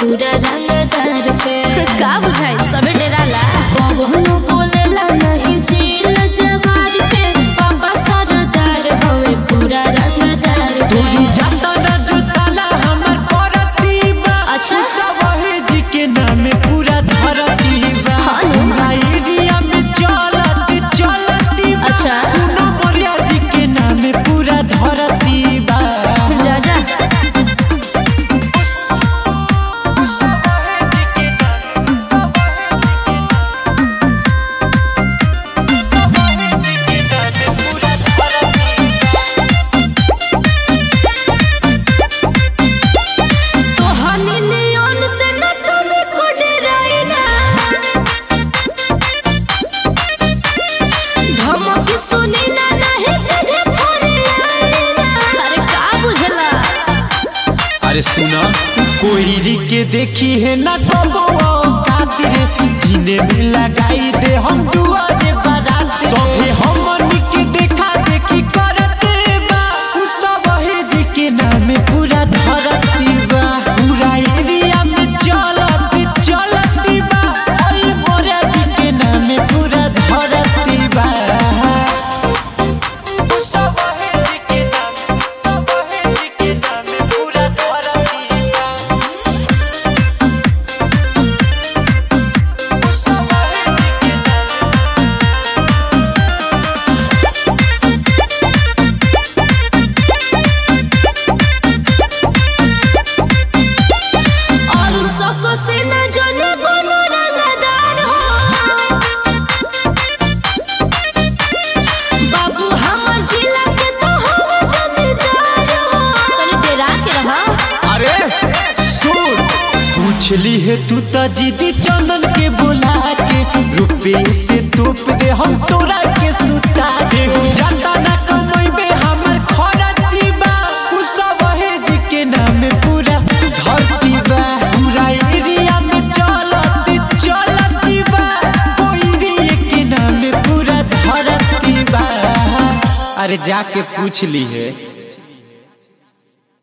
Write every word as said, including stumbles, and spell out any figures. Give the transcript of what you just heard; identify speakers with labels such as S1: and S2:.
S1: पूरा रंगदार पे
S2: का बुझाई सबे डेराला
S1: कबो बोलेला नहीं झील जवार के बाबा सरदार हवे पूरा रंगदार
S3: तू
S1: पे
S3: जाता ना जुताला हमर परती बा
S2: अच्छा।
S3: सवाही जी के नाम पूरा धरती बा
S2: हाँ नु।
S3: पूरा एरिया में चलती चलती बा
S2: अच्छा।
S3: सुनो मोरिया जी के नाम पूरा धरती बा
S2: जा जा
S3: सवाही जी के नाम सवाही जी के नाम पूरा धरती
S1: तोहनी नियन से न तुमे को डराइना धमकी सुनी ना नहीं सीधे फोन आईना
S2: अरे का बुझला
S3: अरे सुना कोई के देखी है ना तो खातिर किने में लगाई दे हम दुआरे बारात सभी हमन के देखा देखी करते बा कुशवाहा जी के नाम पूरा धरती बा पूरा एरिया में चलती चलती बा ओए मोरिया जी के नाम पूरा धरती बा कुशवाहा जी के नाम कुशवाहा जी के नाम पूरा धरती बा कुशवाहा जी के नाम
S1: और सबको से न जाने बनो रंगदार हो बाबू हमर जिला के तो हम जमींदार हो
S2: तनी डेरा के रहा
S3: अरे सुन पूछली है तू तो जीदी चंदन के बुला के रुपये से तोप दे हम तोरा के सुता के जाता ना कमैबे हमर खर्ची बा कुशवाहा जी के नाम पूरा धरती बा पूरा एरिया में चलती चलती बा कोई एरिया के नाम पूरा धरती बा अरे जाके पूछ ली है।